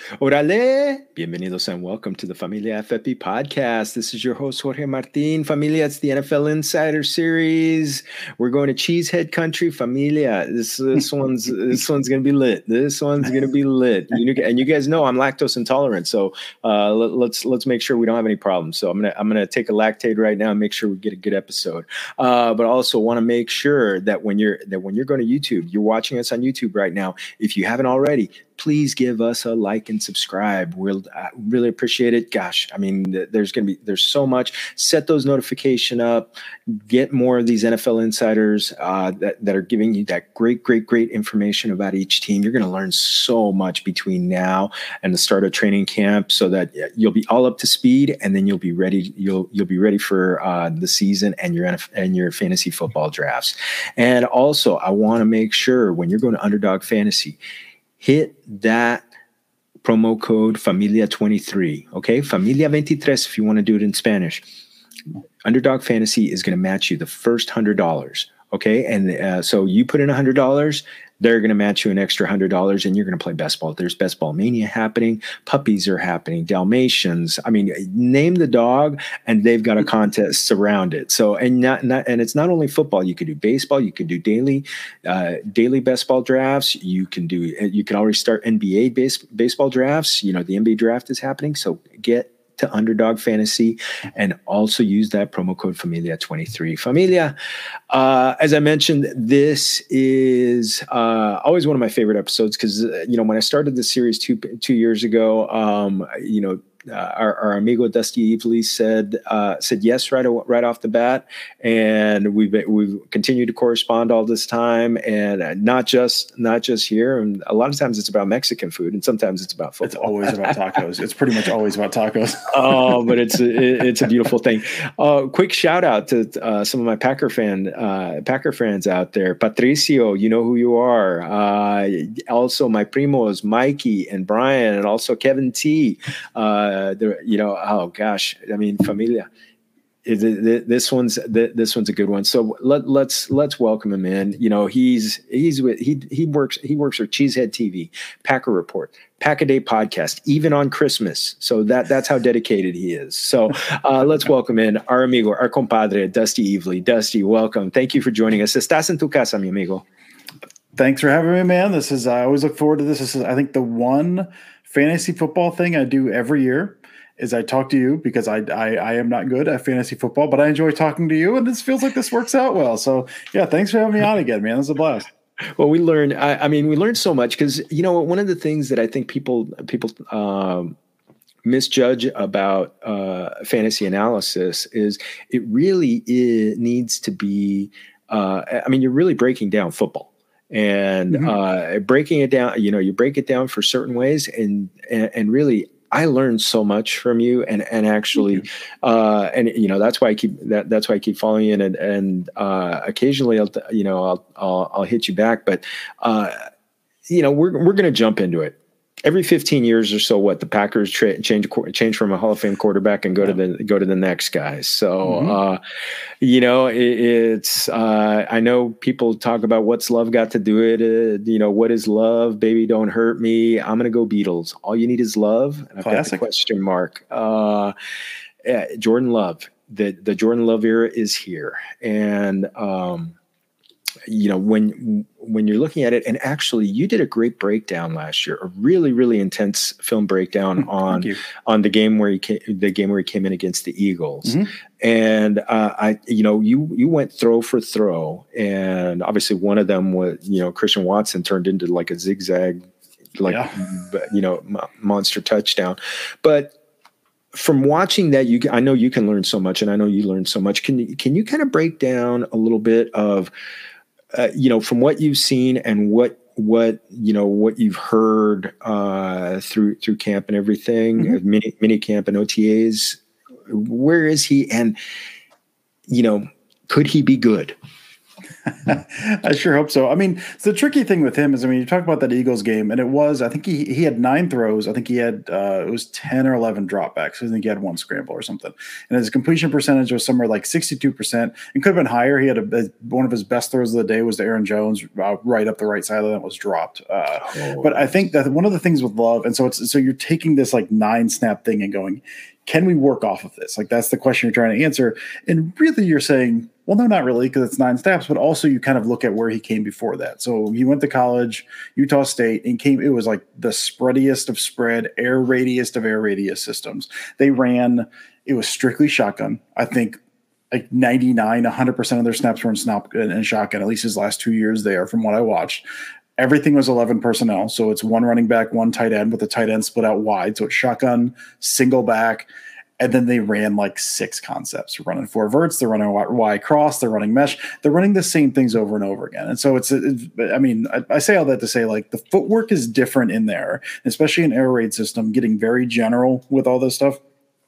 Orale! Bienvenidos and welcome to the Familia FFP podcast. This is your host, Jorge Martin. Familia, it's the NFL Insider Series. We're going to Cheesehead Country. Familia, this one's going to be lit. This one's going to be lit. And you guys know I'm lactose intolerant, so let's make sure we don't have any problems. So I'm gonna take a Lactaid right now and make sure we get a good episode. But also want to make sure that when you're going to YouTube, you're watching us on YouTube right now. If you haven't already, please give us a like and subscribe. We'll really appreciate it. Gosh, I mean, there's so much. Set those notification up. Get more of these NFL insiders that are giving you that great information about each team. You're going to learn so much between now and the start of training camp, so that you'll be all up to speed, and then you'll be ready. You'll be ready for the season and your fantasy football drafts. And also, I want to make sure when you're going to Underdog Fantasy, hit that promo code Familia23, okay? Familia23 if you want to do it in Spanish. Underdog Fantasy is going to match you the first $100, okay? And so you put in $100, they're going to match you an extra $100, and you're going to play best ball. There's Best Ball Mania happening. Puppies are happening. Dalmatians. I mean, name the dog, and they've got a contest around it. So, and it's not only football. You could do baseball. You could do daily best ball drafts. You can already start NBA baseball drafts. You know, the NBA draft is happening. So get to Underdog Fantasy and also use that promo code Familia23. Familia, as I mentioned, this is always one of my favorite episodes because, when I started this series two years ago, our amigo Dusty Evely said yes right off the bat, and we've continued to correspond all this time, and not just here. And a lot of times it's about Mexican food, and sometimes it's about football. It's always about tacos. It's pretty much always about tacos. Oh, but it's a beautiful thing. Quick shout out to some of my Packer fans out there. Patricio, you know who you are. Also my primos, Mikey and Brian, and also Kevin T. Oh gosh, I mean, Familia. This one's a good one. So let's welcome him in. He works for Cheesehead TV, Packer Report, Pack a Day podcast, even on Christmas. So that's how dedicated he is. So let's welcome in our amigo, our compadre, Dusty Evely. Dusty, welcome. Thank you for joining us. Estás en tu casa, mi amigo. Thanks for having me, man. I always look forward to this. This is, I think, the one fantasy football thing I do every year is I talk to you, because I am not good at fantasy football, but I enjoy talking to you, and this feels like this works out well. So yeah, thanks for having me on again, man. This is a blast. Well, we learned so much because, one of the things that I think people misjudge about fantasy analysis is it really needs to be, you're really breaking down football. And breaking it down, you break it down for certain ways, and really, I learned so much from you, and actually, that's why I keep following you, and occasionally I'll hit you back, but we're going to jump into it. Every 15 years or so, the Packers change from a Hall of Fame quarterback and go to the next guy. So, it's I know people talk about what's love got to do it. What is love? Baby, don't hurt me. I'm gonna go Beatles. All you need is love. And I've got the question mark. Jordan Love. The Jordan Love era is here, and when you're looking at it, and actually you did a great breakdown last year, a really, really intense film breakdown on the game where he came in against the Eagles. And you went throw for throw, and obviously one of them was, Christian Watson turned into like a zigzag, monster touchdown. But from watching that, I know you can learn so much, and I know you learned so much. Can you kind of break down a little bit of from what you've seen and what you've heard through camp and everything, mini camp and OTAs, where is he, and could he be good? I sure hope so. I mean, the tricky thing with him is, I mean, you talk about that Eagles game, and it was, I think he had 9 throws. I think he had, it was 10 or 11 dropbacks. I think he had 1 scramble or something. And his completion percentage was somewhere like 62%. It could have been higher. He had one of his best throws of the day was to Aaron Jones, right up the right side of that was dropped. But I think that one of the things with Love, and so you're taking this like 9 snap thing and going, can we work off of this? Like, that's the question you're trying to answer. And really you're saying, well, no, not really, because it's 9 snaps, but also you kind of look at where he came before that. So he went to college, Utah State, and it was like the spreadiest of spread, air radius of air radius systems. It was strictly shotgun. I think like 99, 100% of their snaps were in shotgun, at least his last 2 years there, from what I watched. Everything was 11 personnel. So it's 1 running back, 1 tight end, with the tight end split out wide. So it's shotgun, single back. And then they ran like 6 concepts. They're running 4 verts, they're running Y cross, they're running mesh. They're running the same things over and over again. And so I say all that to say, like, the footwork is different in there, especially in air raid system, getting very general with all this stuff.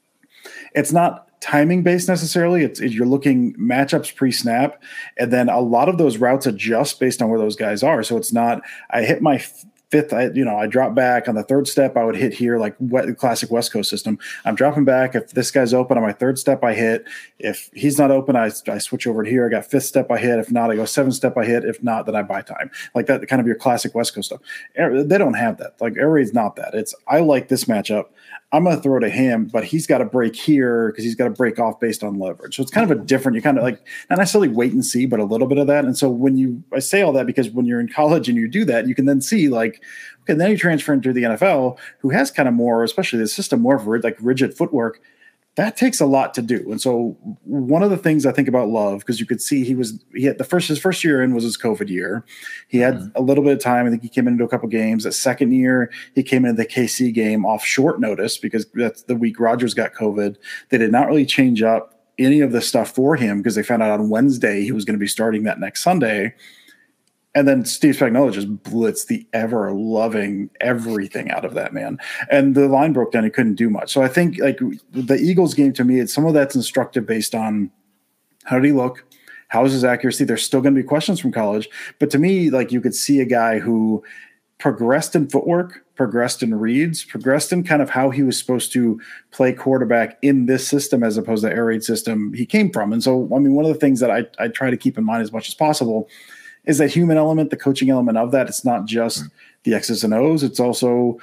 It's not timing based necessarily. You're looking matchups pre-snap, and then a lot of those routes adjust based on where those guys are. So it's not, I hit my fifth, I drop back on the 3rd step, I would hit here, like classic West Coast system. I'm dropping back. If this guy's open on my 3rd step, I hit. If he's not open, I switch over to here. I got 5th step, I hit. If not, I go 7th step, I hit. If not, then I buy time. Like that, kind of your classic West Coast stuff. They don't have that. Like, air raid's not that. It's, I like this matchup, I'm going to throw to him, but he's got to break here because he's got to break off based on leverage. So it's kind of a different, you kind of like, not necessarily wait and see, but a little bit of that. And so I say all that because when you're in college and you do that, you can then see like, okay, then you transfer into the NFL, who has kind of more, especially the system, more of like rigid footwork. That takes a lot to do. And so one of the things I think about Love, because you could see his first year in was his COVID year. He had a little bit of time. I think he came into a couple games. That second year, he came into the KC game off short notice because that's the week Rodgers got COVID. They did not really change up any of the stuff for him because they found out on Wednesday he was going to be starting that next Sunday. And then Steve Spagnuolo just blitzed the ever-loving everything out of that man. And the line broke down. He couldn't do much. So I think like the Eagles game, to me, some of that's instructive based on how did he look? How is his accuracy? There's still going to be questions from college. But to me, like, you could see a guy who progressed in footwork, progressed in reads, progressed in kind of how he was supposed to play quarterback in this system as opposed to the air raid system he came from. And so, I mean, one of the things that I try to keep in mind as much as possible is that human element, the coaching element of that. It's not just the X's and O's. It's also,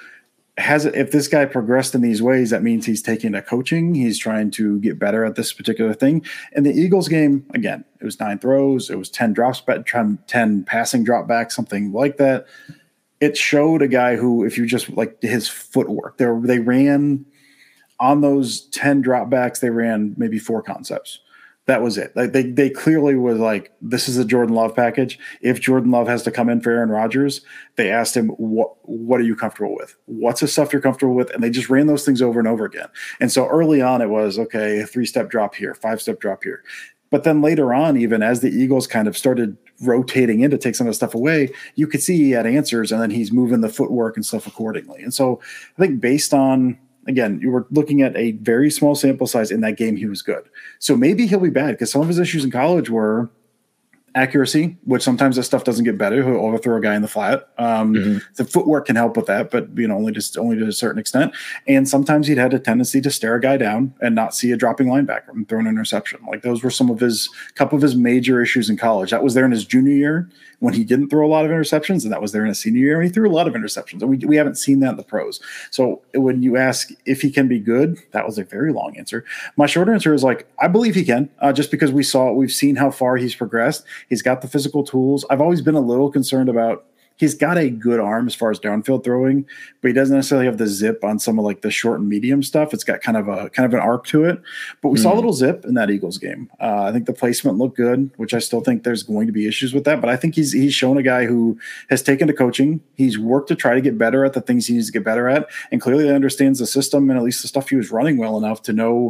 if this guy progressed in these ways, that means he's taking a coaching. He's trying to get better at this particular thing. In the Eagles game, again, it was 9 throws. It was 10 drops, 10 passing drop back, something like that. It showed a guy who, if you just like his footwork, they ran on those 10 dropbacks, they ran maybe 4 concepts. That was it. Like they clearly was like, this is a Jordan Love package. If Jordan Love has to come in for Aaron Rodgers, they asked him, what are you comfortable with? What's the stuff you're comfortable with? And they just ran those things over and over again. And so early on it was, okay, a 3-step drop here, 5-step drop here. But then later on, even as the Eagles kind of started rotating in to take some of the stuff away, you could see he had answers, and then he's moving the footwork and stuff accordingly. And so I think based on, again, you were looking at a very small sample size in that game, he was good. So maybe he'll be bad because some of his issues in college were accuracy, which sometimes that stuff doesn't get better. He'll overthrow a guy in the flat. The footwork can help with that, but only to a certain extent. And sometimes he'd had a tendency to stare a guy down and not see a dropping linebacker and throw an interception. Like, those were some of couple of his major issues in college. That was there in his junior year when he didn't throw a lot of interceptions, and that was there in his senior year when he threw a lot of interceptions. And we haven't seen that in the pros. So when you ask if he can be good, that was a very long answer. My short answer is like, I believe he can, just because we've seen how far he's progressed. He's got the physical tools. I've always been a little concerned about, he's got a good arm as far as downfield throwing, but he doesn't necessarily have the zip on some of like the short and medium stuff. It's got kind of an arc to it, but we saw a little zip in that Eagles game. I think the placement looked good, which I still think there's going to be issues with that, but I think he's shown a guy who has taken to coaching. He's worked to try to get better at the things he needs to get better at, and clearly understands the system and at least the stuff he was running well enough to know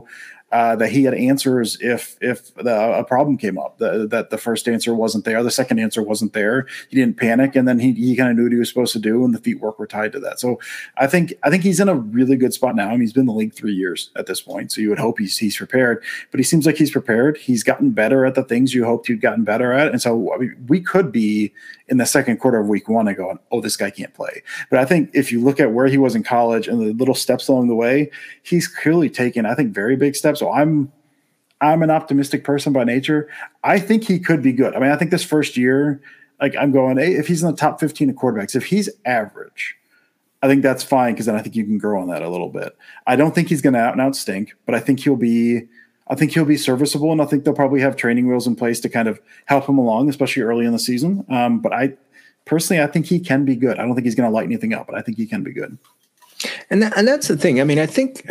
that he had answers if a problem came up, that the first answer wasn't there, the second answer wasn't there. He didn't panic, and then he kind of knew what he was supposed to do, and the feet work were tied to that. So I think he's in a really good spot now. I mean, he's been in the league 3 years at this point, so you would hope he's prepared. But he seems like he's prepared. He's gotten better at the things you hoped he'd gotten better at, and so I mean, we could be in the second quarter of week 1 and going, oh, this guy can't play. But I think if you look at where he was in college and the little steps along the way, he's clearly taken, I think, very big steps. So I'm an optimistic person by nature. I think he could be good. I mean, I think this first year, like I'm going, hey, if he's in the top 15 of quarterbacks, if he's average, I think that's fine, because then I think you can grow on that a little bit. I don't think he's going to out and out stink, but I think he'll be serviceable, and I think they'll probably have training wheels in place to kind of help him along, especially early in the season. But I think he can be good. I don't think he's going to light anything up, but I think he can be good. And that's the thing. I mean, I think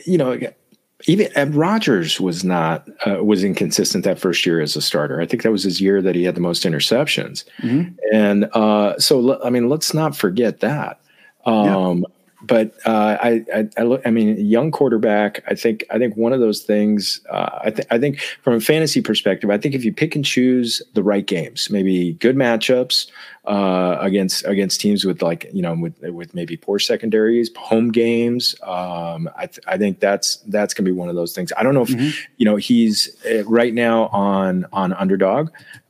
even Rodgers was inconsistent that first year as a starter. I think that was his year that he had the most interceptions, and so I mean, let's not forget that. But I mean, young quarterback. I think one of those things. I think from a fantasy perspective, I think if you pick and choose the right games, maybe good matchups against teams with with maybe poor secondaries, home games. I think that's gonna be one of those things. I don't know if he's right now on Underdog.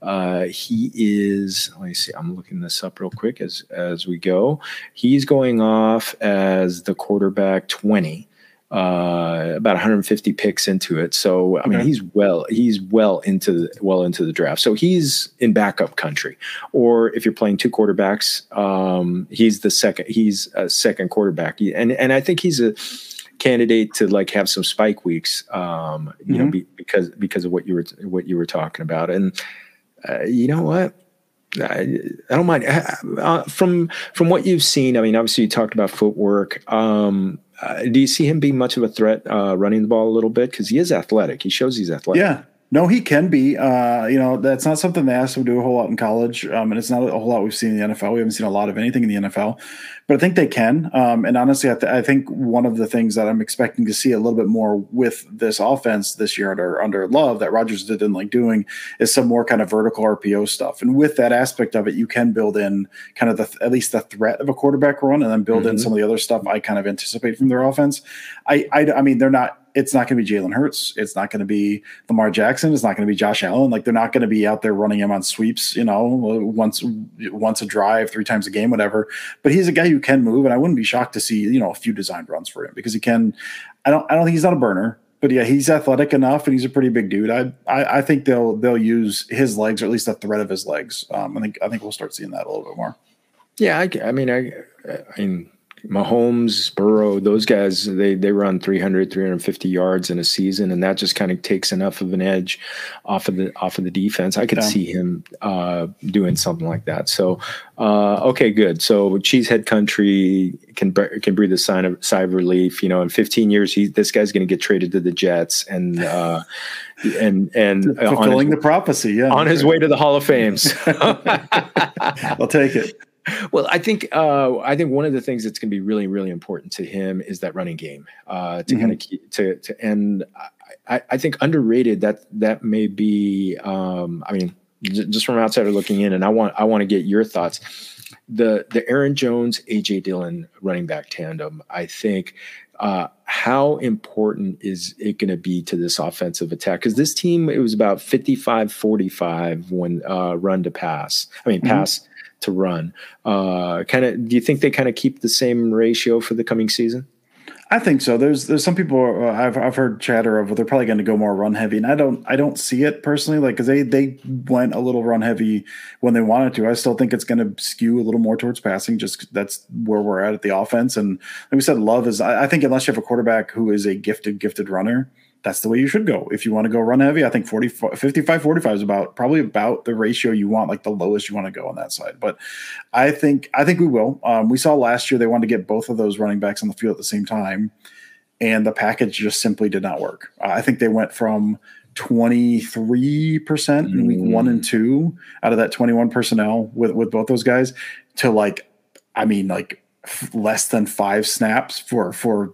He is. Let me see. I'm looking this up real quick as we go. He's going off as the quarterback 20, about 150 picks into it. So I mean, he's well into the draft. So he's in backup country. Or if you're playing two quarterbacks, he's a second quarterback. And I think he's a candidate to like have some spike weeks, because of what you were talking about. And you know what? I don't mind from what you've seen. I mean, obviously you talked about footwork. Do you see him being much of a threat running the ball a little bit? Because he is athletic. He shows he's athletic. Yeah. No, he can be. That's not something they asked him to do a whole lot in college, and it's not a whole lot we've seen in the NFL. We haven't seen a lot of anything in the NFL, but I think they can. And honestly, I think one of the things that I'm expecting to see a little bit more with this offense this year under Love that Rodgers didn't like doing is some more kind of vertical RPO stuff. And with that aspect of it, you can build in kind of at least the threat of a quarterback run, and then build in some of the other stuff I kind of anticipate from their offense. I mean, they're not. It's not going to be Jalen Hurts. It's not going to be Lamar Jackson. It's not going to be Josh Allen. Like, they're not going to be out there running him on sweeps, once a drive, 3 times a game, whatever. But he's a guy who can move, and I wouldn't be shocked to see, a few designed runs for him, because he can. I don't think he's not a burner, but yeah, he's athletic enough, and he's a pretty big dude. I think they'll use his legs, or at least the threat of his legs. I think we'll start seeing that a little bit more. Yeah, I mean. Mahomes, Burrow, those guys, they run 300, 350 yards in a season, and that just kind of takes enough of an edge off of the defense. I could see him doing something like that. So, okay, good. So Cheesehead Country can breathe a sigh of relief. In 15 years, this guy's going to get traded to the Jets, and fulfilling the prophecy, on his way to the Hall of Fames. I'll take it. Well, I think one of the things that's going to be really, really important to him is that running game to kind of keep to end. I think underrated. That may be. I mean, just from outsider looking in, and I want to get your thoughts. The Aaron Jones, AJ Dillon running back tandem. I think. How important is it going to be to this offensive attack? Because this team, it was about 55-45 when run to pass. I mean, pass to run. Do you think they kind of keep the same ratio for the coming season? I think so. There's some people I've heard chatter of they're probably going to go more run heavy, and I don't see it personally. Like, because they went a little run heavy when they wanted to. I still think it's going to skew a little more towards passing. Just that's where we're at the offense. And like we said, Love is. I think unless you have a quarterback who is a gifted runner, that's the way you should go. If you want to go run heavy, I think 55-45 is probably about the ratio you want, like the lowest you want to go on that side. But I think we will. We saw last year they wanted to get both of those running backs on the field at the same time, and the package just simply did not work. I think they went from 23% in week 1 and 2 out of that 21 personnel with both those guys to like less than 5 snaps for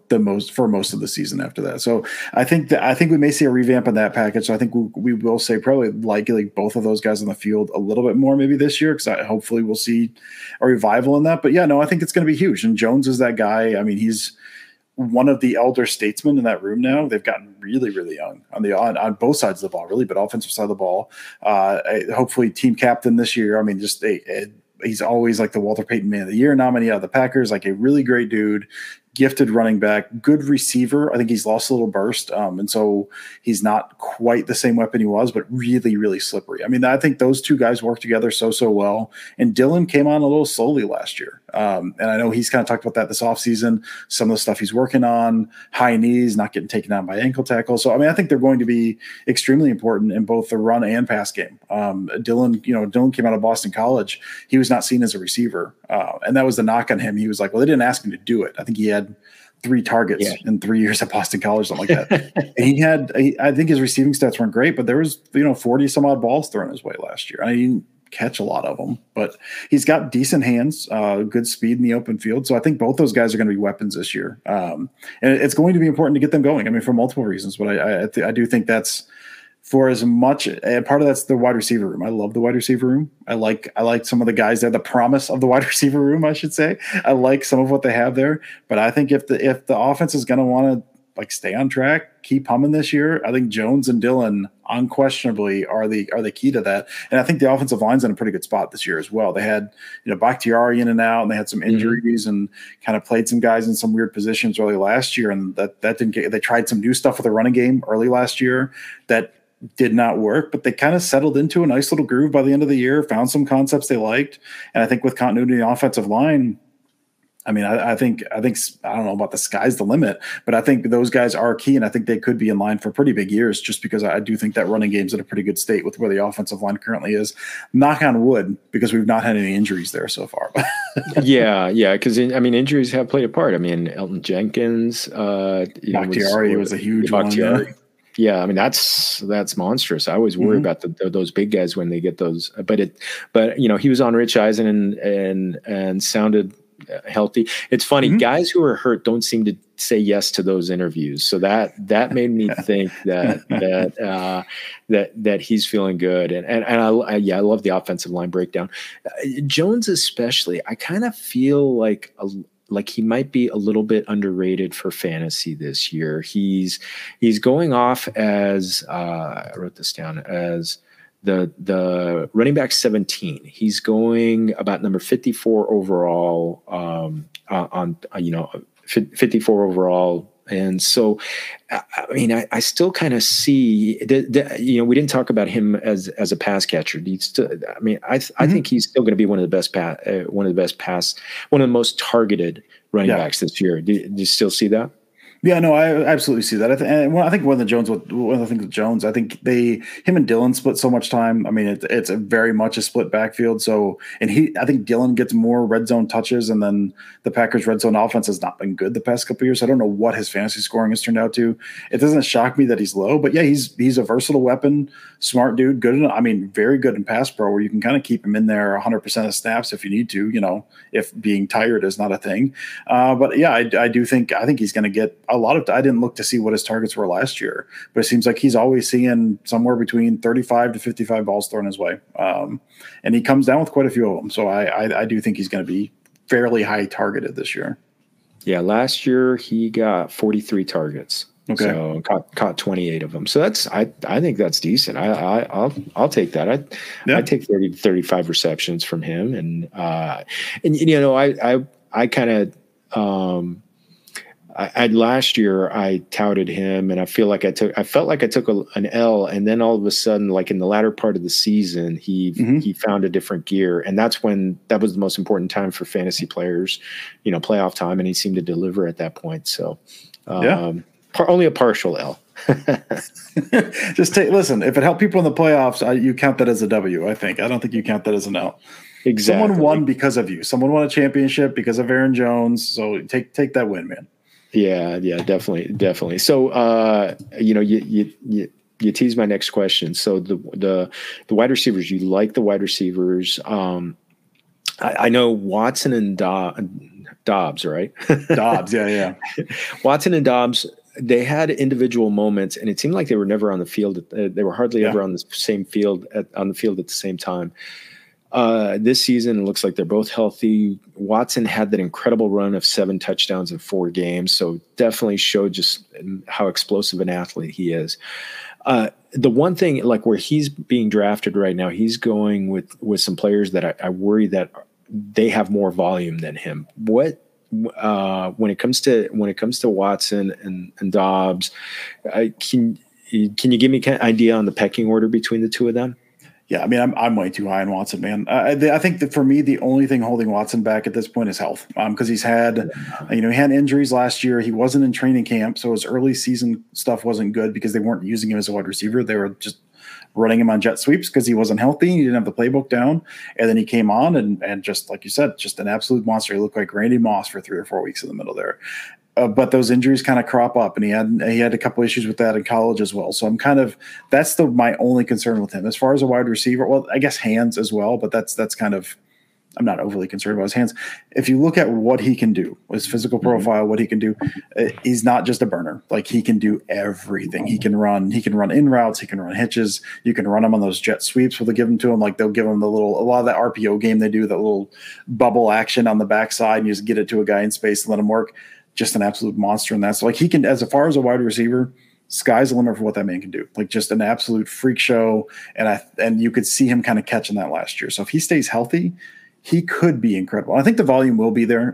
most of the season after that. So I think we may see a revamp in that package. So I think we will say probably likely both of those guys on the field a little bit more maybe this year, because hopefully we'll see a revival in that. But yeah, no, I think it's going to be huge. And Jones is that guy. I mean, he's one of the elder statesmen in that room now. They've gotten really, really young on both sides of the ball, really, but offensive side of the ball. Hopefully team captain this year. I mean, just he's always like the Walter Payton Man of the Year nominee out of the Packers, like a really great dude, gifted running back, good receiver. I think he's lost a little burst. And so he's not quite the same weapon he was, but really, really slippery. I mean, I think those two guys work together so well. And Dillon came on a little slowly last year. And I know he's kind of talked about that this offseason, some of the stuff he's working on, high knees, not getting taken down by ankle tackles. So, I mean, I think they're going to be extremely important in both the run and pass game. Dillon came out of Boston College. He was not seen as a receiver. And that was the knock on him. He was like, well, they didn't ask him to do it. I think he had 3 targets in 3 years at Boston College, something like that. And I think his receiving stats weren't great, but there was, 40 some odd balls thrown his way last year. I didn't catch a lot of them, but he's got decent hands, good speed in the open field. So I think both those guys are going to be weapons this year. And it's going to be important to get them going. I mean, for multiple reasons, but I do think that's, for as much, and part of that's the wide receiver room. I love the wide receiver room. I like some of the guys there, the promise of the wide receiver room, I should say. I like some of what they have there, but I think if the offense is going to want to like stay on track, keep humming this year, I think Jones and Dillon unquestionably are the key to that. And I think the offensive line's in a pretty good spot this year as well. They had, Bakhtiari in and out, and they had some injuries and kind of played some guys in some weird positions early last year. And that didn't get, they tried some new stuff with the running game early last year that did not work, but they kind of settled into a nice little groove by the end of the year, found some concepts they liked. And I think with continuity in the offensive line, I mean, I think I don't know about the sky's the limit, but I think those guys are key, and I think they could be in line for pretty big years, just because I do think that running game's in a pretty good state with where the offensive line currently is. Knock on wood, because we've not had any injuries there so far. yeah, because injuries have played a part. I mean, Elton Jenkins, Bakhtiari was a huge one. Yeah, I mean that's monstrous. I always worry about those big guys when they get those. But he was on Rich Eisen and sounded healthy. It's funny, guys who are hurt don't seem to say yes to those interviews. So that made me think that he's feeling good. And I love the offensive line breakdown. Jones especially, I kind of feel like he might be a little bit underrated for fantasy this year. He's going off as I wrote this down as the running back 17. He's going about number 54 overall on 54 overall. And so, I mean, I still kind of see we didn't talk about him as a pass catcher. I think he's still going to be one of the most targeted running backs this year. Do you still see that? Yeah, no, I absolutely see that. I think one of the things with Jones, I think him and Dillon split so much time. I mean, it's a very much a split backfield. So, I think Dillon gets more red zone touches, and then the Packers' red zone offense has not been good the past couple of years. I don't know what his fantasy scoring has turned out to. It doesn't shock me that he's low, but yeah, he's a versatile weapon, smart dude, good enough. I mean, very good in pass pro, where you can kind of keep him in there 100% of snaps if you need to. If being tired is not a thing. But yeah, I think he's going to get a lot of. I didn't look to see what his targets were last year, but it seems like he's always seeing somewhere between 35 to 55 balls thrown his way, and he comes down with quite a few of them. So I do think he's going to be fairly high targeted this year. Yeah, last year he got 43 targets. Okay, so caught 28 of them. So I think that's decent. I'll take that. I take 30 to 35 receptions from him, and I kind of. Last year I touted him, and I felt like I took an L, and then all of a sudden, like in the latter part of the season, he found a different gear, and that was the most important time for fantasy players, playoff time, and he seemed to deliver at that point. So, only a partial L. Listen. If it helped people in the playoffs, you count that as a W. I don't think you count that as an L. Exactly. Someone won because of you. Someone won a championship because of Aaron Jones. So take that win, man. Yeah, definitely. So, you teased my next question. So the wide receivers, you like the wide receivers. I know Watson and Dobbs, right? Dobbs, yeah. Watson and Dobbs, they had individual moments, and it seemed like they were never on the field. They were hardly ever on the same field on the field at the same time. This season, it looks like they're both healthy. Watson had that incredible run of 7 touchdowns in 4 games, so definitely showed just how explosive an athlete he is. The one thing, like where he's being drafted right now, he's going with some players that I worry that they have more volume than him. What when it comes to Watson and Dobbs, can you give me an idea on the pecking order between the two of them? Yeah, I mean, I'm way too high on Watson, man. I think that for me, the only thing holding Watson back at this point is health, because he's had, he had injuries last year. He wasn't in training camp, so his early season stuff wasn't good because they weren't using him as a wide receiver. They were just running him on jet sweeps because he wasn't healthy. He didn't have the playbook down, and then he came on and just like you said, just an absolute monster. He looked like Randy Moss for 3 or 4 weeks in the middle there. But those injuries kind of crop up, and he had a couple issues with that in college as well. So I'm that's my only concern with him as far as a wide receiver. Well, I guess hands as well, but that's kind of, I'm not overly concerned about his hands. If you look at what he can do, his physical profile, what he can do, he's not just a burner. Like he can do everything. He can run in routes. He can run hitches. You can run him on those jet sweeps where they give him to him. Like they'll give him a lot of that RPO game they do, that little bubble action on the backside, and you just get it to a guy in space and let him work. Just an absolute monster in that. So like he can, as far as a wide receiver, sky's the limit for what that man can do. Like just an absolute freak show. And you could see him kind of catching that last year. So if he stays healthy, he could be incredible. I think the volume will be there.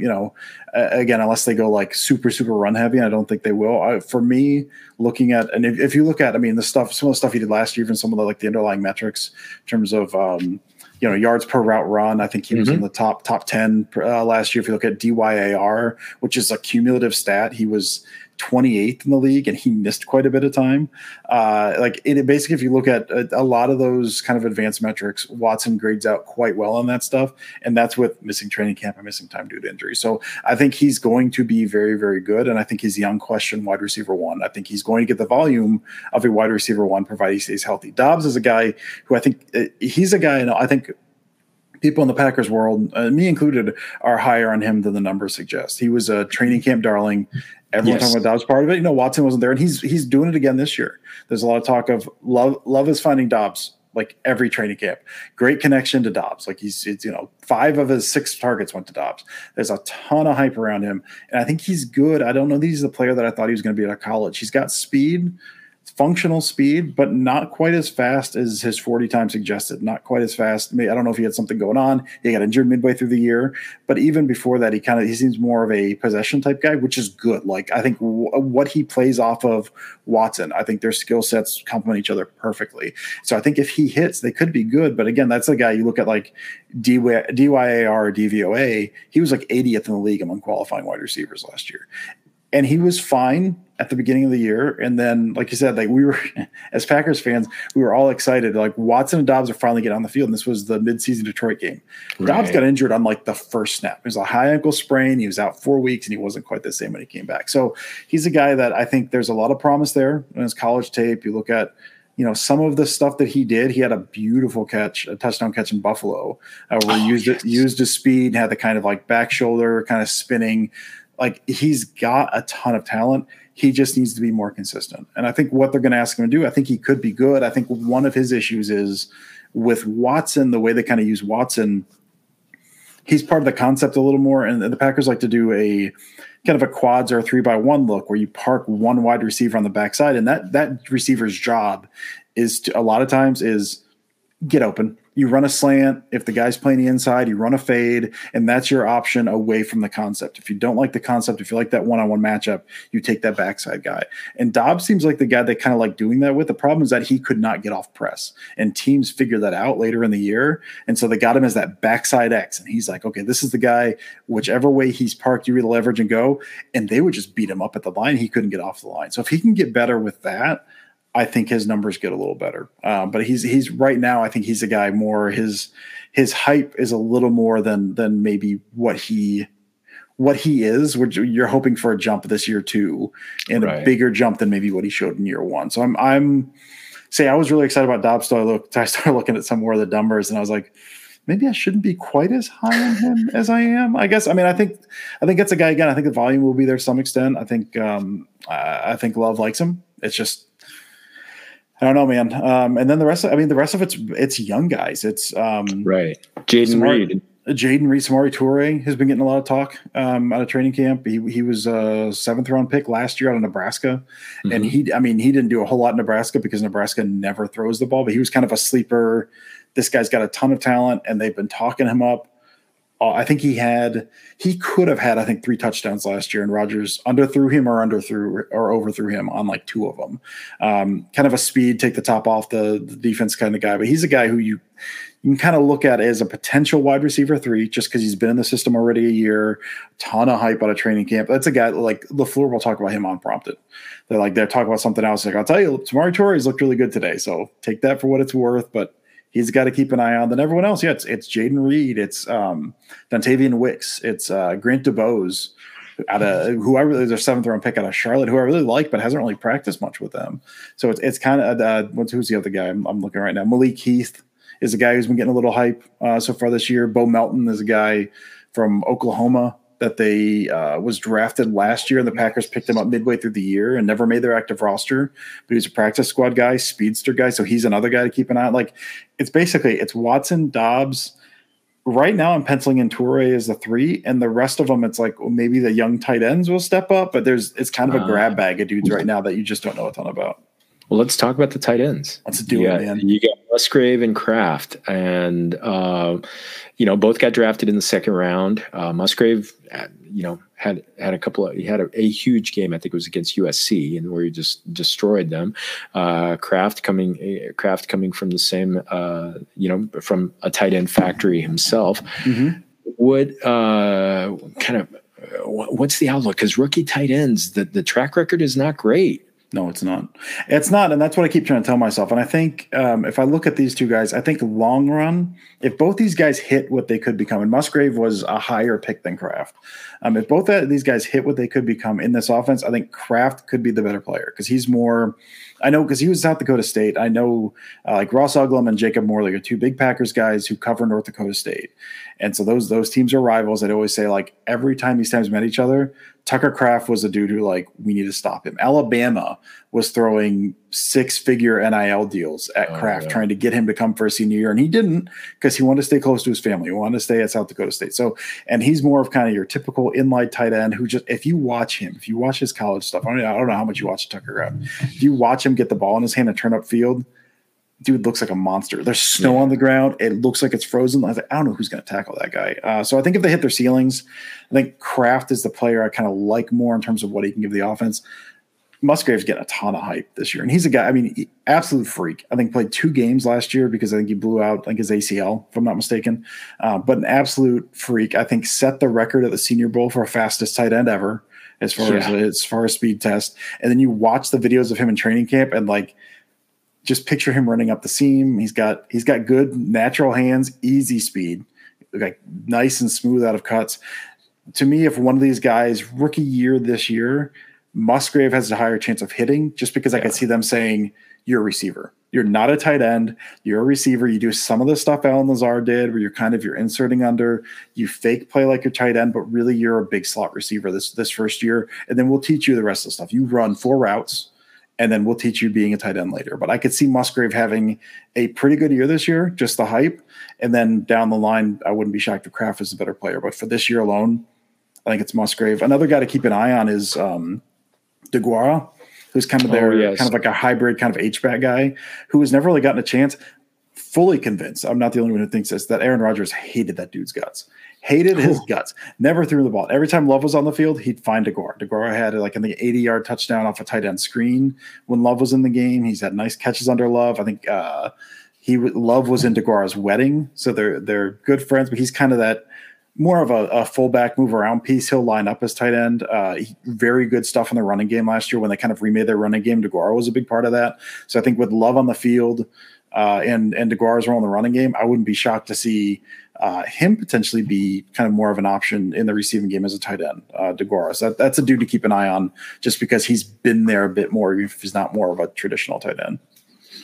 Again, unless they go like super, super run heavy, and I don't think they will. For me, looking at, and if you look at, I mean, some of the stuff he did last year, even some of the underlying metrics in terms of, yards per route run. I think he was in the top 10 last year. If you look at DYAR, which is a cumulative stat, he was 28th in the league, and he missed quite a bit of time. Basically, if you look at a lot of those kind of advanced metrics, Watson grades out quite well on that stuff, and that's with missing training camp and missing time due to injury. So I think he's going to be very, very good, and I think he's the unquestioned wide receiver 1. I think he's going to get the volume of a wide receiver 1, provided he stays healthy. Dobbs is a guy who I think he's a guy, and I think people in the Packers world, me included, are higher on him than the numbers suggest. He was a training camp darling. Everyone talking about Dobbs part of it. Watson wasn't there, and he's doing it again this year. There's a lot of talk of Love is finding Dobbs like every training camp. Great connection to Dobbs. Like it's 5 of his 6 targets went to Dobbs. There's a ton of hype around him, and I think he's good. I don't know that he's the player that I thought he was going to be at college. He's got speed. Functional speed, but not quite as fast as his 40 time suggested. Not quite as fast. I don't know if he had something going on. He got injured midway through the year, but even before that, he seems more of a possession type guy, which is good. Like I think what he plays off of Watson, I think their skill sets complement each other perfectly. So I think if he hits, they could be good. But again, that's the guy you look at like DYAR or DVOA. He was like 80th in the league among qualifying wide receivers last year. And he was fine at the beginning of the year. And then, like you said, like we were, as Packers fans, we were all excited. Like Watson and Dobbs are finally getting on the field. And this was the midseason Detroit game. Right. Dobbs got injured on like the first snap. It was a high ankle sprain. He was out 4 weeks, and he wasn't quite the same when he came back. So he's a guy that I think there's a lot of promise there in his college tape. You look at, some of the stuff that he did. He had a beautiful catch, a touchdown catch in Buffalo, where he used his speed, had the kind of like back shoulder kind of spinning. Like he's got a ton of talent. He just needs to be more consistent. And I think what they're going to ask him to do, I think he could be good. I think one of his issues is with Watson, the way they kind of use Watson, he's part of the concept a little more. And the Packers like to do a kind of a quads or a 3-by-1 look where you park one wide receiver on the backside. And that receiver's job is a lot of times is get open. You run a slant. If the guy's playing the inside, you run a fade, and that's your option away from the concept. If you don't like the concept, if you like that one-on-one matchup, you take that backside guy. And Dobbs seems like the guy they kind of like doing that with. The problem is that he could not get off press, and teams figured that out later in the year. And so they got him as that backside X, and he's like, okay, this is the guy, whichever way he's parked, you read the leverage and go, and they would just beat him up at the line. He couldn't get off the line. So if he can get better with that, I think his numbers get a little better. But he's right now, I think he's a guy more, his hype is a little more than maybe what he is, which you're hoping for a jump this year too, and a bigger jump than maybe what he showed in year 1. So I was really excited about Dobbs. So I started looking at some more of the numbers, and I was like, maybe I shouldn't be quite as high on him as I am. I guess. I mean, I think it's a guy again. I think the volume will be there to some extent. I think Love likes him. It's just I don't know, man. And then the rest of it's young guys. It's right. Jaden Reed. Samori Toure has been getting a lot of talk out of training camp. He was a 7th round pick last year out of Nebraska. And he didn't do a whole lot in Nebraska because Nebraska never throws the ball, but he was kind of a sleeper. This guy's got a ton of talent and they've been talking him up. I think he could have had, I think 3 touchdowns last year and Rodgers overthrew him on like 2 of them. Kind of a speed, take the top off the defense kind of guy, but he's a guy who you can kind of look at as a potential wide receiver 3 just because he's been in the system already a year, ton of hype out of training camp. That's a guy like LaFleur will talk about him unprompted. They're talking about something else. Like, I'll tell you, Samori Toure looked really good today. So take that for what it's worth, but he's got to keep an eye on. Then everyone else, it's Jaden Reed, it's Dontavian Wicks, it's Grant DuBose, out of whoever is their 7th round pick out of Charlotte, who I really like, but hasn't really practiced much with them. So it's kind of who's the other guy I'm looking right now? Malik Heath is a guy who's been getting a little hype so far this year. Bo Melton is a guy from Oklahoma that they was drafted last year, and the Packers picked him up midway through the year and never made their active roster. But he's a practice squad guy, speedster guy, so he's another guy to keep an eye on. Like it's Watson, Dobbs. Right now, I'm penciling in Toure as the 3, and the rest of them, it's like maybe the young tight ends will step up, but it's kind of a grab bag of dudes right now that you just don't know a ton about. Well, let's talk about the tight ends. Let's do it, man. You got Musgrave and Kraft, and both got drafted in the 2nd round. Musgrave, had a couple of. He had a huge game. I think it was against USC, and where he just destroyed them. Kraft coming from the same, from a tight end factory himself. Mm-hmm. What's the outlook? Because rookie tight ends, the track record is not great. No, it's not. It's not, and that's what I keep trying to tell myself. And I think if I look at these 2 guys, I think long run, if both these guys hit what they could become, and Musgrave was a higher pick than Kraft, if both these guys hit what they could become in this offense, I think Kraft could be the better player because he's more – I know because he was South Dakota State. I know like Ross Uglum and Jacob Morley are 2 big Packers guys who cover North Dakota State. And so those teams are rivals. I'd always say, like, every time these teams met each other, Tucker Kraft was a dude who, like, we need to stop him. Alabama was throwing 6-figure NIL deals at Kraft, trying to get him to come for a senior year. And he didn't because he wanted to stay close to his family. He wanted to stay at South Dakota State. So, and he's more of kind of your typical in-line tight end who just, if you watch his college stuff, I don't know how much you watch Tucker Kraft. If you watch him get the ball in his hand and turn up field, dude looks like a monster. There's snow on the ground. It looks like it's frozen. I don't know who's going to tackle that guy. So I think if they hit their ceilings, I think Kraft is the player I kind of like more in terms of what he can give the offense. Musgrave's getting a ton of hype this year. And he's a guy, absolute freak. I think played 2 games last year because I think he blew out his ACL, if I'm not mistaken. But an absolute freak. I think set the record at the Senior Bowl for fastest tight end ever as far as speed test. And then you watch the videos of him in training camp and just picture him running up the seam. He's got good natural hands, easy speed, like nice and smooth out of cuts. To me, if one of these guys rookie year this year, Musgrave has a higher chance of hitting just because I could see them saying, you're a receiver. You're not a tight end. You're a receiver. You do some of the stuff Allen Lazard did where you're inserting under, you fake play like your tight end, but really you're a big slot receiver this first year. And then we'll teach you the rest of the stuff. You run 4 routes. And then we'll teach you being a tight end later. But I could see Musgrave having a pretty good year this year, just the hype. And then down the line, I wouldn't be shocked if Kraft is a better player. But for this year alone, I think it's Musgrave. Another guy to keep an eye on is DeGuara, who's kind of kind of like a hybrid kind of H-back guy who has never really gotten a chance. Fully convinced, I'm not the only one who thinks this, that Aaron Rodgers hated that dude's guts. Hated his guts. Never threw the ball. Every time Love was on the field, he'd find DeGuara. DeGuara had an 80-yard touchdown off a tight end screen when Love was in the game. He's had nice catches under Love. I think Love was in DeGuara's wedding, so they're good friends. But he's kind of that more of a fullback move around piece. He'll line up as tight end. Very good stuff in the running game last year when they kind of remade their running game. DeGuara was a big part of that. So I think with Love on the field and DeGuara's role in the running game, I wouldn't be shocked to see him potentially be kind of more of an option in the receiving game as a tight end, DeGuara. So that's a dude to keep an eye on just because he's been there a bit more, even if he's not more of a traditional tight end.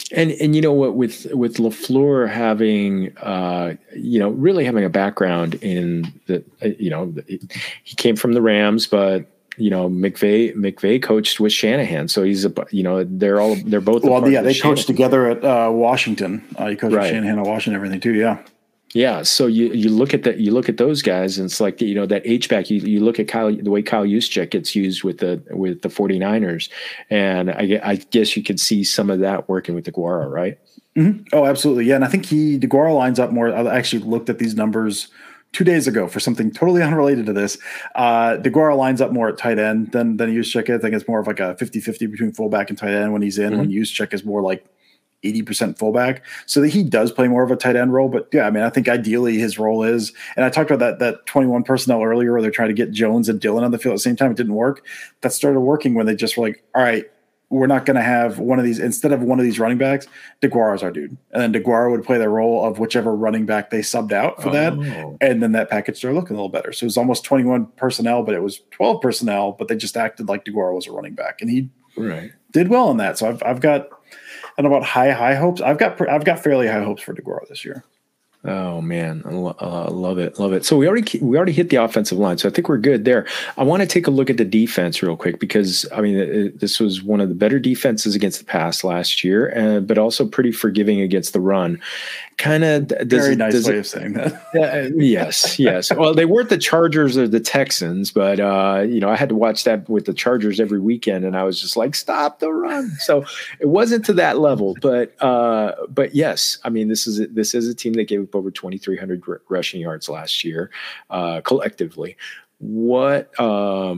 And you know what, with LaFleur having really having a background in the he came from the Rams, but McVay coached with Shanahan, so he's they're both they coached together at Washington. He coached with Shanahan at Washington, everything too. Yeah, so you look at that, you look at those guys, and it's like that H-back. You look at the way Kyle Juszczyk gets used with the 49ers, and I guess you could see some of that working with DeGuara, right? Mm-hmm. Oh, absolutely, yeah. And I think DeGuara lines up more. I actually looked at these numbers 2 days ago for something totally unrelated to this. DeGuara lines up more at tight end than Juszczyk. I think it's more of like a 50-50 between fullback and tight end when he's in. Mm-hmm. When Juszczyk is more like 80% fullback, so that he does play more of a tight end role. But yeah, I mean, I think ideally his role is, and I talked about that 21 personnel earlier where they're trying to get Jones and Dillon on the field at the same time. It didn't work. That started working when they just were like, all right, we're not going to have one of these, instead of one of these running backs, DeGuara's our dude. And then DeGuara would play the role of whichever running back they subbed out for that. And then that package started looking a little better. So it was almost 21 personnel, but it was 12 personnel, but they just acted like DeGuara was a running back, and he did well in that. So I've got, I don't know about high hopes. I've got fairly high hopes for DeGuara this year. Oh man, I love it. So we already hit the offensive line, so I think we're good there. I want to take a look at the defense real quick, because I mean this was one of the better defenses against the pass last year, but also pretty forgiving against the run. Kind of very nice way of saying that. Yes. Well, they weren't the Chargers or the Texans, but I had to watch that with the Chargers every weekend, and I was just like, stop the run. So it wasn't to that level, but yes, I mean this is a team that gave up over 2,300 rushing yards last year, collectively. What how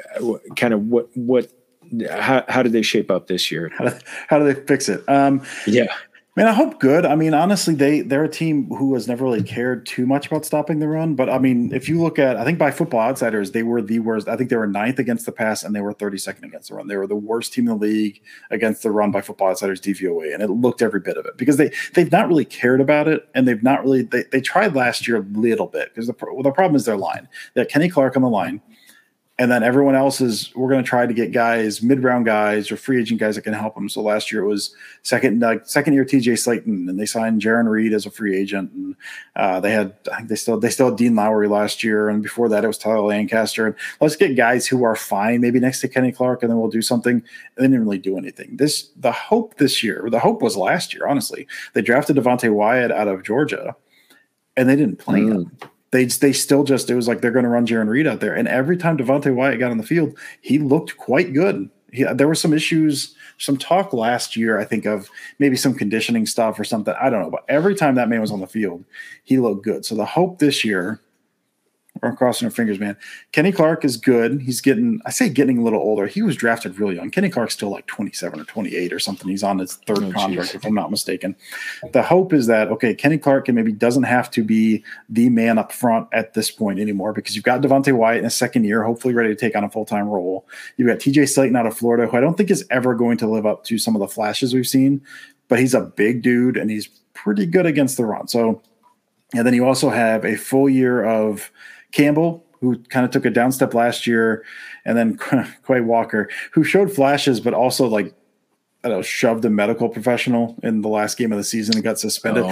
did they shape up this year? How do they fix it? Man, I hope good. I mean, honestly, they're a team who has never really cared too much about stopping the run. But I mean, if you look at, I think by Football Outsiders, they were the worst. I think they were 9th against the pass, and they were 32nd against the run. They were the worst team in the league against the run by Football Outsiders DVOA, and it looked every bit of it, because they've not really cared about it, and they've not really they tried last year a little bit, because the problem is their line. They had Kenny Clark on the line. And then everyone else we're going to try to get guys, mid-round guys or free agent guys that can help them. So last year it was second year TJ Slayton, and they signed Jaron Reed as a free agent. And they still had Dean Lowry last year. And before that it was Tyler Lancaster. And let's get guys who are fine, maybe next to Kenny Clark, and then we'll do something. And they didn't really do anything. The hope was last year, honestly. They drafted Devontae Wyatt out of Georgia, and they didn't play him. They still just, it was like they're going to run Jaron Reed out there. And every time Devontae Wyatt got on the field, he looked quite good. There were some issues, some talk last year, I think, of maybe some conditioning stuff or something. I don't know. But every time that man was on the field, he looked good. So the hope this year, we're crossing our fingers, man. Kenny Clark is good. He's getting a little older. He was drafted real young. Kenny Clark's still like 27 or 28 or something. He's on his third contract, if I'm not mistaken. The hope is that, okay, Kenny Clark maybe doesn't have to be the man up front at this point anymore, because you've got Devontae Wyatt in his second year, hopefully ready to take on a full-time role. You've got TJ Slayton out of Florida, who I don't think is ever going to live up to some of the flashes we've seen, but he's a big dude and he's pretty good against the run. So, and then you also have a full year of Campbell, who kind of took a down step last year, and then Quay Walker, who showed flashes, but also shoved a medical professional in the last game of the season and got suspended.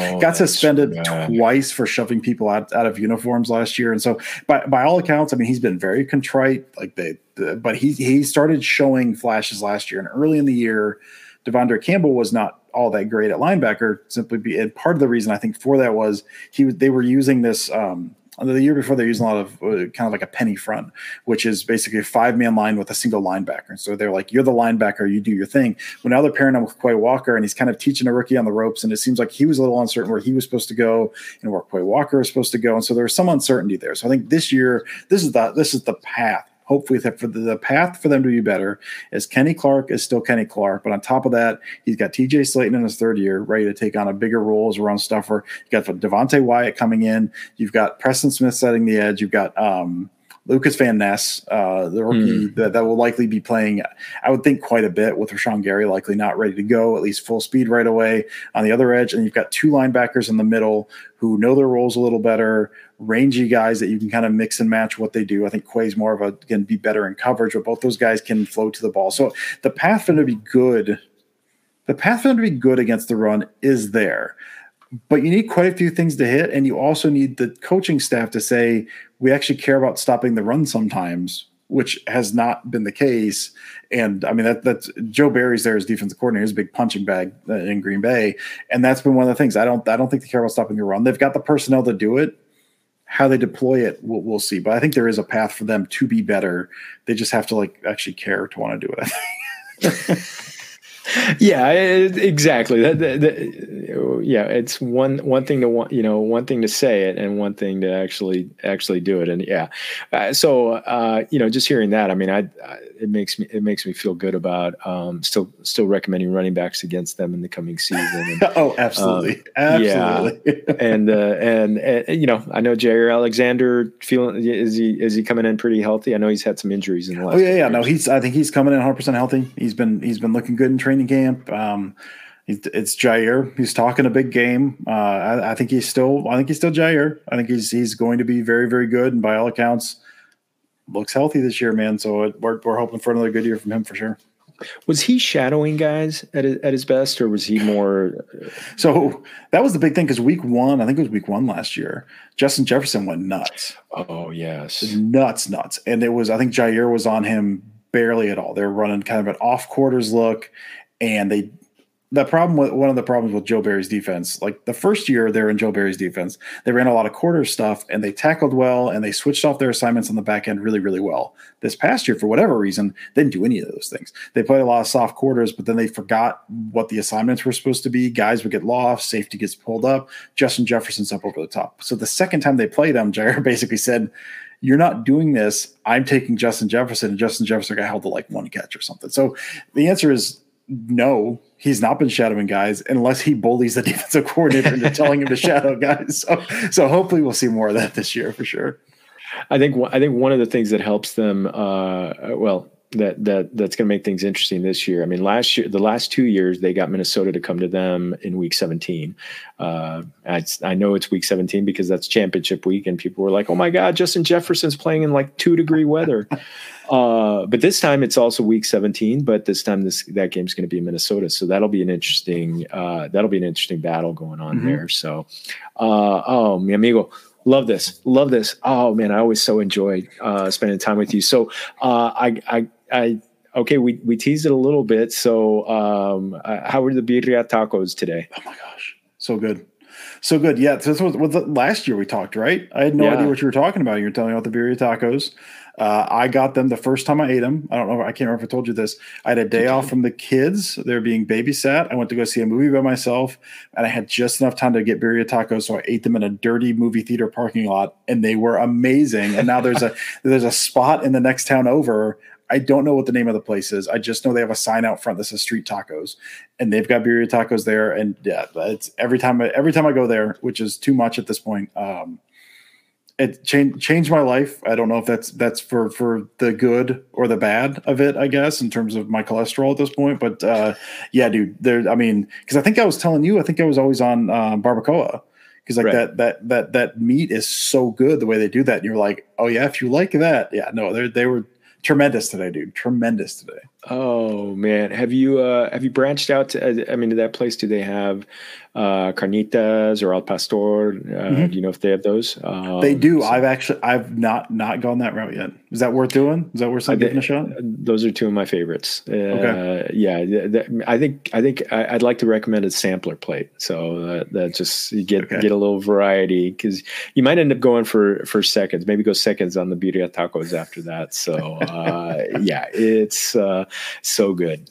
Twice for shoving people out of uniforms last year. And so by all accounts, I mean, he's been very contrite, but he started showing flashes last year. And early in the year, Devondre Campbell was not all that great at linebacker, and part of the reason I think for that was they were using this, the year before, they're using a lot of kind of like a penny front, which is basically a 5-man line with a single linebacker. So they're like, you're the linebacker, you do your thing. Well, now they're pairing him with Quay Walker, and he's kind of teaching a rookie on the ropes. And it seems like he was a little uncertain where he was supposed to go and where Quay Walker is supposed to go. And so there's some uncertainty there. So I think this year, this is the path. Hopefully, for the path for them to be better is Kenny Clark is still Kenny Clark. But on top of that, he's got TJ Slayton in his third year, ready to take on a bigger role as a run stuffer. You got Devontae Wyatt coming in. You've got Preston Smith setting the edge. You've got Lucas Van Ness, the rookie that will likely be playing, I would think, quite a bit, with Rashawn Gary likely not ready to go, at least full speed right away on the other edge. And you've got 2 linebackers in the middle who know their roles a little better, rangy guys that you can kind of mix and match what they do. I think Quay's more of can be better in coverage, but both those guys can float to the ball. So the path for them to be good, the path for them to be good against the run is there. But you need quite a few things to hit, and you also need the coaching staff to say, we actually care about stopping the run sometimes, which has not been the case. And I mean, that's Joe Barry's there as defensive coordinator. He's a big punching bag in Green Bay. And that's been one of the things. I don't think they care about stopping the run. They've got the personnel to do it. How they deploy it, we'll see. But I think there is a path for them to be better. They just have to actually care to want to do it, I think. Yeah, exactly. Yeah, it's one thing to want, one thing to say it, and one thing to actually do it. And yeah, so just hearing that, I mean, it makes me feel good about still recommending running backs against them in the coming season. And, oh, absolutely, absolutely. Yeah. and I know Jair Alexander is he coming in pretty healthy? I know he's had some injuries in the last. Oh yeah. No, I think he's coming in 100% healthy. He's been looking good in training camp. It's Jair. He's talking a big game. I think he's still Jair. I think he's going to be very, very good, and by all accounts, looks healthy this year, man. So we're hoping for another good year from him for sure. Was he shadowing guys at his best, or was he more? So that was the big thing, because week 1, I think it was week 1 last year, Justin Jefferson went nuts. Oh yes, nuts, and it was, I think Jair was on him barely at all. They were running kind of an off quarters look, and one of the problems with Joe Barry's defense, like the first year they were in Joe Barry's defense, they ran a lot of quarter stuff, and they tackled well, and they switched off their assignments on the back end really, really well. This past year, for whatever reason, they didn't do any of those things. They played a lot of soft quarters, but then they forgot what the assignments were supposed to be. Guys would get lost, safety gets pulled up, Justin Jefferson's up over the top. So the second time they played him, Jair basically said, "You're not doing this. I'm taking Justin Jefferson," and Justin Jefferson got held to like 1 catch or something. So the answer is no. He's not been shadowing guys unless he bullies the defensive coordinator into telling him to shadow guys. So hopefully we'll see more of that this year for sure. I think one of the things that helps them, that's going to make things interesting this year. I mean, the last 2 years, they got Minnesota to come to them in week 17. I know it's week 17 because that's championship week, and people were like, "Oh my God, Justin Jefferson's playing in like 2-degree weather." But this time it's also week 17, but this time that game's going to be in Minnesota. So that'll be an interesting battle going on there. So, mi amigo, love this. Oh man, I always so enjoy spending time with you. So, okay, we teased it a little bit. So, how were the birria tacos today? Oh my gosh, so good. Yeah, this was last year we talked, right? I had no idea what you were talking about. You were telling me about the birria tacos. I got them the first time I ate them. I can't remember if I told you this. I had a day off from the kids. They were being babysat. I went to go see a movie by myself, and I had just enough time to get birria tacos, so I ate them in a dirty movie theater parking lot, and they were amazing. And now there's a spot in the next town over. I don't know what the name of the place is. I just know they have a sign out front that says Street Tacos, and they've got birria tacos there. And yeah, it's every time I go there, which is too much at this point. It changed my life. I don't know if that's for the good or the bad of it, I guess, in terms of my cholesterol at this point. But yeah, dude, because I think I was telling you, I think I was always on barbacoa, because that meat is so good the way they do that. And you're like, oh yeah, if you like that, yeah, no, they were tremendous today, dude. Tremendous today. Oh man, have you branched out to? To that place? Do they have carnitas or al pastor? Do you know if they have those? They do. So I've not gone that route yet. Is that worth doing? Is that worth giving a shot? Those are two of my favorites. Okay. Yeah, I think I'd like to recommend a sampler plate, so that just you get a little variety, because you might end up going for seconds. Maybe go seconds on the birria tacos after that. So yeah, it's so good.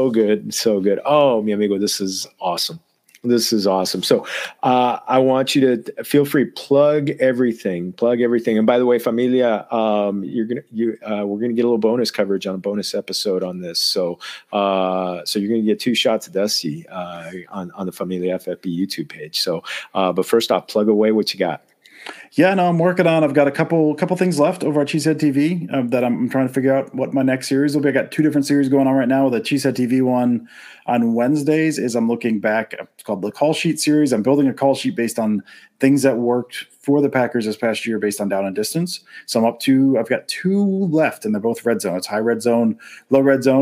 Oh, mi amigo, this is awesome. So I want you to feel free, plug everything. And by the way, familia, we're gonna get a little bonus coverage on a bonus episode on this. So you're gonna get 2 shots of Dusty on the Familia FFB YouTube page. So but first off, plug away what you got. Yeah, no, I'm working on. I've got a couple things left over at Cheesehead TV that I'm trying to figure out what my next series will be. I got 2 different series going on right now. The Cheesehead TV one on Wednesdays is I'm looking back. It's called the Call Sheet series. I'm building a call sheet based on things that worked for the Packers this past year based on down and distance. So I've got 2 left, and they're both red zone. It's high red zone, low red zone.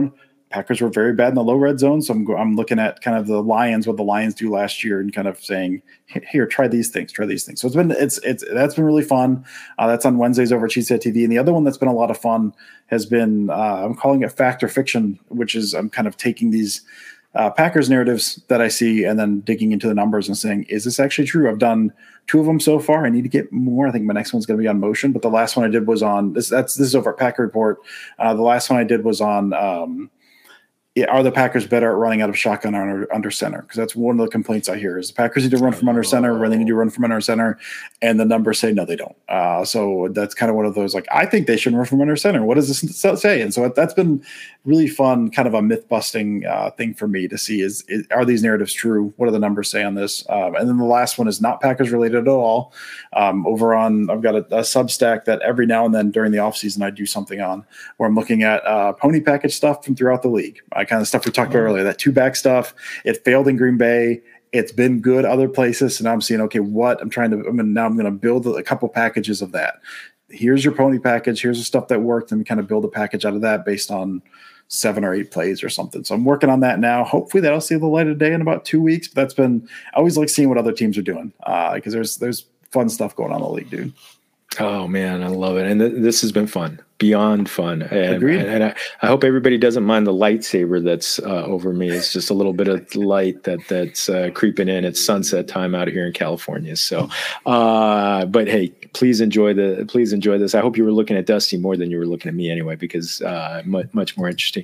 Packers were very bad in the low red zone. So I'm looking at kind of the Lions, what the Lions do last year, and kind of saying, here, try these things. So that's been really fun. That's on Wednesdays over Cheesehead TV. And the other one that's been a lot of fun has been, I'm calling it Fact or Fiction, which is I'm kind of taking these Packers narratives that I see and then digging into the numbers and saying, is this actually true? I've done 2 of them so far. I need to get more. I think my next one's going to be on Motion, but the last one I did was on this is over at Packer Report. The last one I did was on are the Packers better at running out of shotgun or under center? Because that's one of the complaints I hear is the Packers need to run from under center, or they need to run from under center, and the numbers say no, they don't. So that's kind of one of those, like, I think they should run from under center. What does this say? And so that's been really fun, kind of a myth-busting thing for me to see are these narratives true? What do the numbers say on this? And then the last one is not Packers related at all. Over on, I've got a Substack that every now and then during the offseason I do something on where I'm looking at pony package stuff from throughout the league. Kind of stuff we talked about earlier, that 2-back stuff. It failed in Green Bay. It's been good other places. And I'm seeing, okay, I'm going to build a couple packages of that. Here's your pony package. Here's the stuff that worked. And we kind of build a package out of that based on 7 or 8 plays or something. So I'm working on that now. Hopefully that'll see the light of day in about 2 weeks. But I always like seeing what other teams are doing because there's fun stuff going on in the league, dude. Oh man, I love it. And this has been fun, beyond fun. Agreed. And I hope everybody doesn't mind the lightsaber that's over me. It's just a little bit of light that's creeping in. It's sunset time out here in California. So, but hey, please enjoy this. I hope you were looking at Dusty more than you were looking at me anyway, because much more interesting.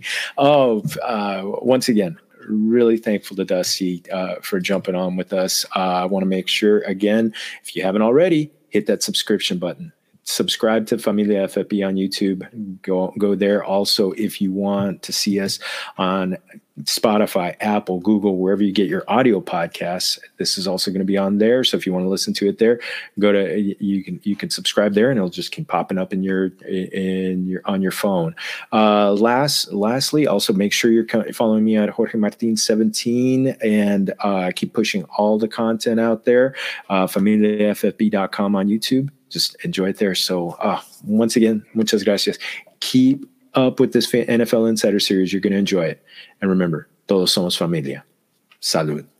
Once again, really thankful to Dusty for jumping on with us. I want to make sure, again, if you haven't already, hit that subscription button. Subscribe to Familia FFB on YouTube. Go there. Also, if you want to see us on Spotify, Apple, Google, wherever you get your audio podcasts, this is also going to be on there. So if you want to listen to it there, you can subscribe there, and it'll just keep popping up on your phone. Lastly, also make sure you're following me at Jorge Martin 17 and keep pushing all the content out there. FamiliaFFB.com on YouTube. Just enjoy it there. So once again, muchas gracias. Keep up with this NFL Insider Series. You're going to enjoy it. And remember, todos somos familia. Salud.